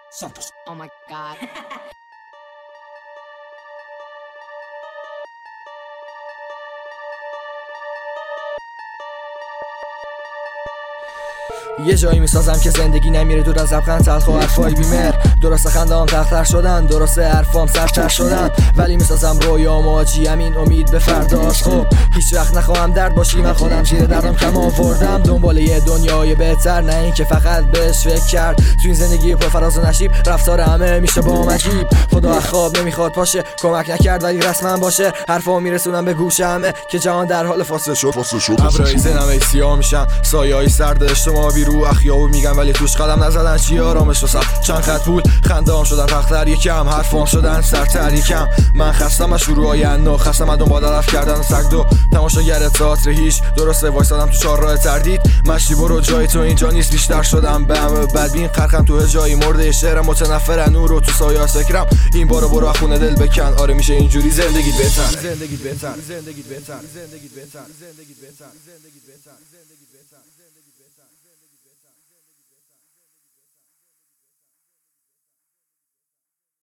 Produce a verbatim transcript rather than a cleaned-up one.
Santos. Oh my god. یه جایی میسازم که زندگی نمیره دور از لبخند تلخ و حرفای بیمر. درسته خنده‌ام تختر شدن، درسته حرفام سرتر شدن، ولی میسازم رویام آجی همین امید به فرداست. خب هیچ وقت نخواهم درد باشی، من خودم زیر دردم کم آوردم، دنبال یه دنیای بهتر، نه این که فقط بهش فکر کرد. تو این زندگی پر فراز و نشیب رفتار همه میشه با عجیب. خدا از خواب نمیخواد پاشه، کمک نکرد ولی رسما باشه. حرفامو میرسونم به گوش همه که جهان در حال فاصله شد فاصله شد ابرای زنم ای سیاه میشن، سایه‌های سرد اجتماعی رو اخیابو میگم ولی توش قدم نزدن. چی آرامش واسم چند خط پول، خنده‌ام شدن تختر یکم، حرفام شدن سرتر یکم. من خستم از شروعای اندو، خستم از دنبال رفت کردن سگ دو تماشاگر تئاتر هیچ. درسته وایسادم تو چهارراه تردید، مشتی برو جای تو اینجا نیست، بیشتر شدم به همه بدبین. خرخم تو جایی مرده شعرم متنفر نور رو تو سایه سکرم. این بارو برو خونه دل بکن، آره میشه اینجوری زندگیت بهتر، زندگیت بهتر، زندگیت بهتر، زندگیت بهتر، زندگیت بهتر، زندگیت بهتر، زندگیت بهتر.